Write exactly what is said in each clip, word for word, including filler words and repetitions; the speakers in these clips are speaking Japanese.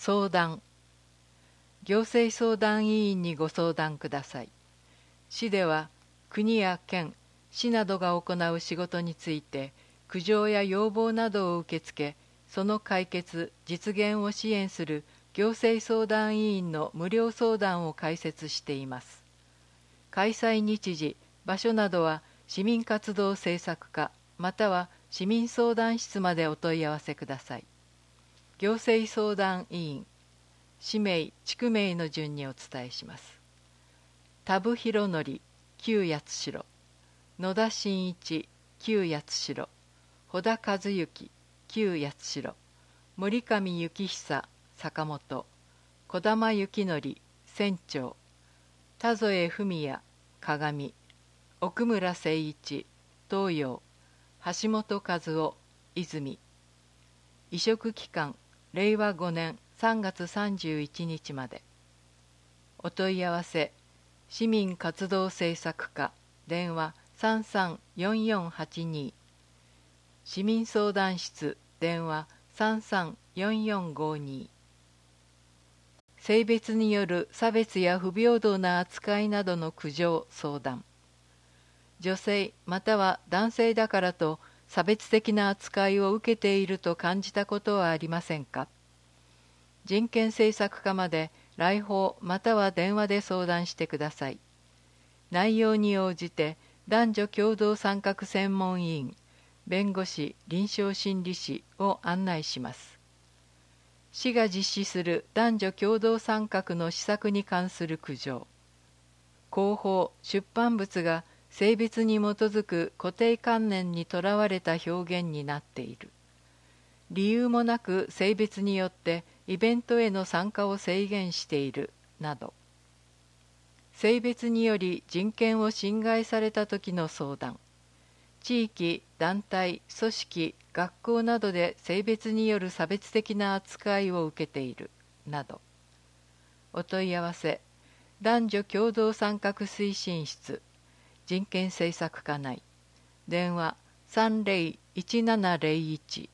相談。行政相談委員にご相談ください。市では国や県、市などが行う仕事について苦情や要望などを受け付け、その解決・実現を支援する行政相談委員の無料相談を開設しています。開催日時、場所などは市民活動政策課または市民相談室までお問い合わせください。行政相談委員、氏名・地区名の順にお伝えします。田部博則、旧八代、野田真一、旧八代、穂田和幸、旧八代、森上幸久、坂本、児玉幸則、船長、田添文也、鏡、奥村誠一、東洋、橋本和夫、泉。委嘱期間、れいわごねんさんがつさんじゅういちにちまで。お問い合わせ、市民活動政策課、電話さんさんよんよんはちに、市民相談室、電話さんさんよんよんごに。性別による差別や不平等な扱いなどの苦情相談。女性または男性だからと差別的な扱いを受けていると感じたことはありませんか？人権政策課まで来訪または電話で相談してください。内容に応じて男女共同参画専門委員、弁護士、臨床心理士を案内します。市が実施する男女共同参画の施策に関する苦情。広報・出版物が性別に基づく固定観念にとらわれた表現になっている。理由もなく性別によってイベントへの参加を制限しているなど。性別により人権を侵害された時の相談。地域、団体、組織、学校などで性別による差別的な扱いを受けているなど。お問い合わせ、男女共同参画推進室、人権政策課内、電話さんぜろいちななぜろいち。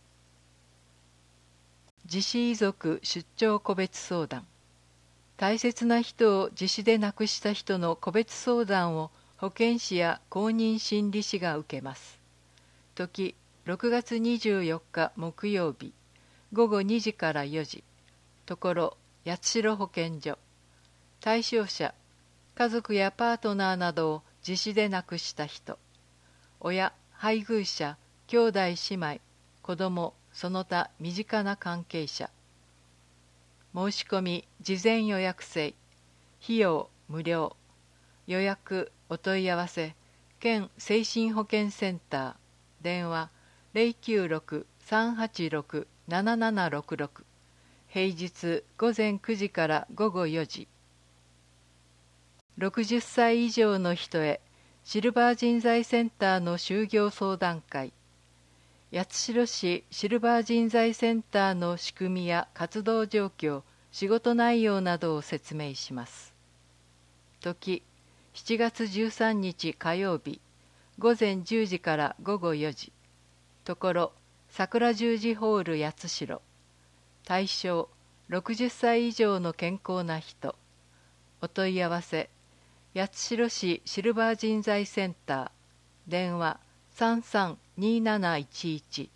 自死遺族出張個別相談。大切な人を自死で亡くした人の個別相談を保健師や公認心理師が受けます。時、ろくがつにじゅうよっか木曜日、ごごにじからよじ。ところ、八代保健所。対象者、家族やパートナーなどを自死で亡くした人。親、配偶者、兄弟姉妹、子供、その他身近な関係者。申し込み、事前予約制。費用、無料。予約、お問い合わせ、県精神保健センター。電話ゼロきゅうろく さんはちろく ななななろくろく。平日ごぜんくじからごごよじ。ろくじゅっさい以上の人へシルバー人材センターの就業相談会。八代市シルバー人材センターの仕組みや活動状況、仕事内容などを説明します。時、しちがつじゅうさんにち火曜日、ごぜんじゅうじからごごよじ。ところ、桜十字ホール八代。対象、ろくじゅっさい以上の健康な人。お問い合わせ、八代市シルバー人材センター。電話さんさんになないちいち。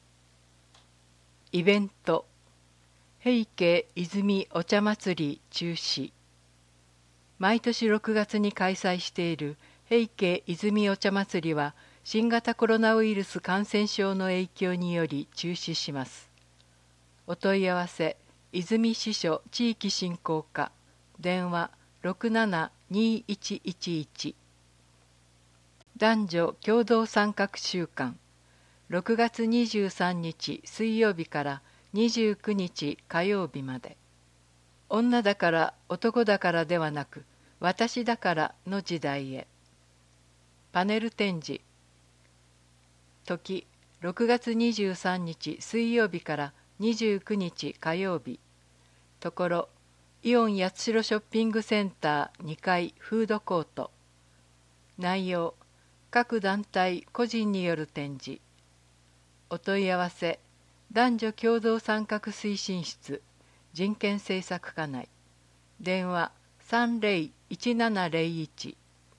イベント、平家泉お茶祭り中止。毎年ろくがつに開催している平家泉お茶祭りは新型コロナウイルス感染症の影響により中止します。お問い合わせ、泉支所地域振興課、電話ろくななにいちいちいち。男女共同参画週間、ろくがつにじゅうさんにち水曜日からにじゅうくにち火曜日まで。女だから男だからではなく、私だからの時代へ。パネル展示。時、ろくがつにじゅうさんにち水曜日からにじゅうくにち火曜日。ところ、イオン八代ショッピングセンターにかいフードコート。内容、各団体個人による展示。お問い合わせ、男女共同参画推進室、 人権政策課内電話 さんぜろいちななぜろいち。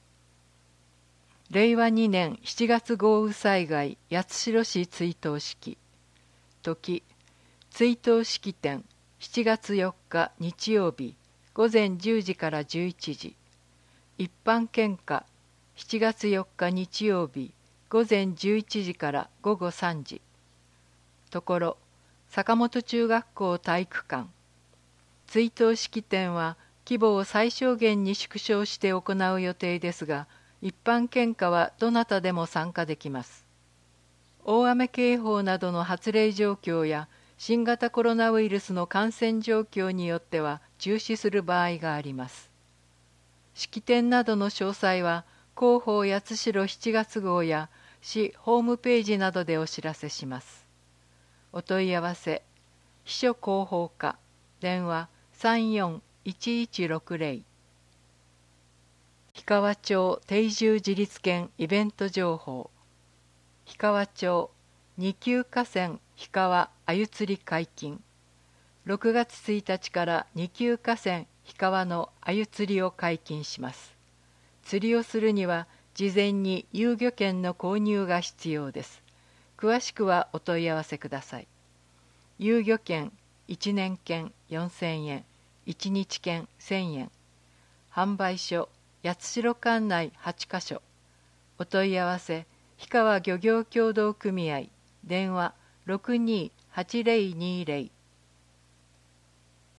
れいわにねんしちがつ豪雨災害八代市追悼式。時追悼式典しちがつよっか日曜日ごぜんじゅうじからじゅういちじ。一般献花しちがつよっか日曜日ごぜんじゅういちじからごごさんじ。ところ坂本中学校体育館。追悼式典は規模を最小限に縮小して行う予定ですが、一般献花はどなたでも参加できます。大雨警報などの発令状況や新型コロナウイルスの感染状況によっては中止する場合があります。式典などの詳細は広報八代しちがつ号や市ホームページなどでお知らせします。お問い合わせ秘書広報課電話 さんよんいちいちろくぜろ。氷川町定住自立県イベント情報。氷川町二級河川氷川鮎釣り解禁。ろくがつついたちから二級河川氷川の鮎釣りを解禁します。釣りをするには事前に遊漁券の購入が必要です。詳しくはお問い合わせください。遊漁券いちねん券よんせんえん、いちにち券せんえん。販売所八代管内はちかしょ。お問い合わせ氷川漁業協同組合電話ろくにーはちぜろにぜろ